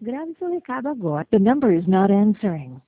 Grabe sa recado agora. The number is not answering.